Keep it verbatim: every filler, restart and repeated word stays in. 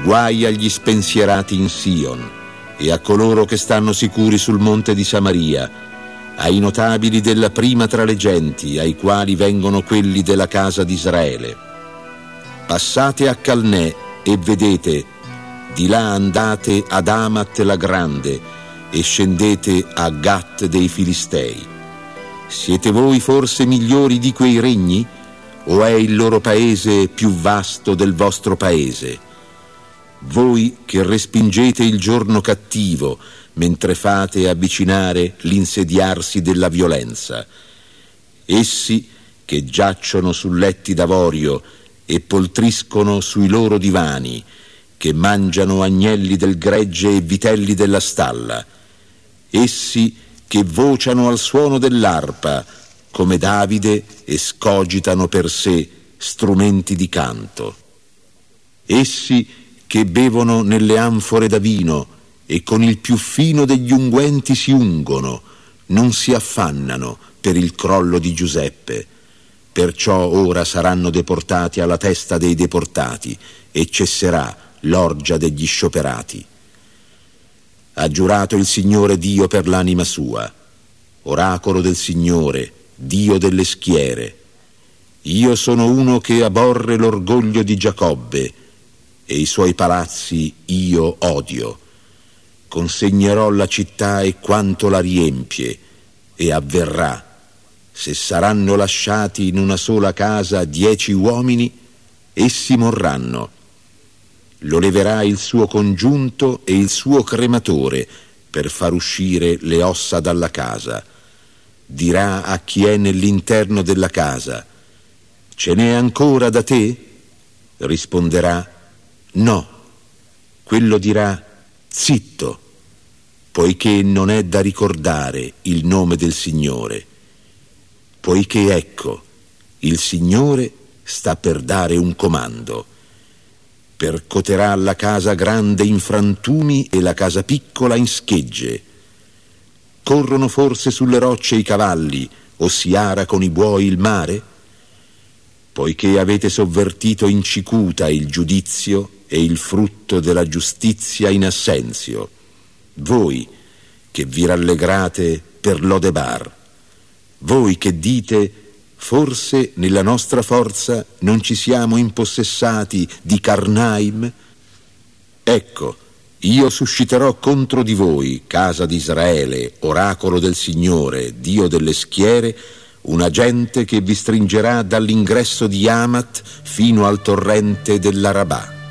Guai agli spensierati in Sion e a coloro che stanno sicuri sul monte di Samaria, ai notabili della prima tra le genti, ai quali vengono quelli della casa di Israele. Passate a Calnè e vedete, di là andate ad Amat la grande e scendete a Gat dei Filistei. Siete voi forse migliori di quei regni? O è il loro paese più vasto del vostro paese? Voi che respingete il giorno cattivo, mentre fate avvicinare l'insediarsi della violenza. Essi che giacciono su letti d'avorio e poltriscono sui loro divani, che mangiano agnelli del gregge e vitelli della stalla. Essi che vociano al suono dell'arpa, come Davide, e scogitano per sé strumenti di canto. Essi che bevono nelle anfore da vino e con il più fino degli unguenti si ungono, non si affannano per il crollo di Giuseppe. Perciò ora saranno deportati alla testa dei deportati e cesserà l'orgia degli scioperati. Ha giurato il Signore Dio per l'anima sua, oracolo del Signore, Dio delle schiere. Io sono uno che aborre l'orgoglio di Giacobbe e i suoi palazzi io odio. Consegnerò la città e quanto la riempie, e avverrà, se saranno lasciati in una sola casa dieci uomini, essi morranno. Lo leverà il suo congiunto e il suo crematore per far uscire le ossa dalla casa. Dirà a chi è nell'interno della casa: ce n'è ancora da te? Risponderà: no. Quello dirà: zitto, poiché non è da ricordare il nome del Signore. Poiché ecco, il Signore sta per dare un comando. Percoterà la casa grande in frantumi e la casa piccola in schegge. Corrono forse sulle rocce i cavalli, o si ara con i buoi il mare? Poiché avete sovvertito in cicuta il giudizio e il frutto della giustizia in assenzio, voi che vi rallegrate per Lodebar, voi che dite: forse nella nostra forza non ci siamo impossessati di Carnaim? Ecco, io susciterò contro di voi, casa di Israele, oracolo del Signore, Dio delle schiere, una gente che vi stringerà dall'ingresso di Amat fino al torrente dell'Arabà.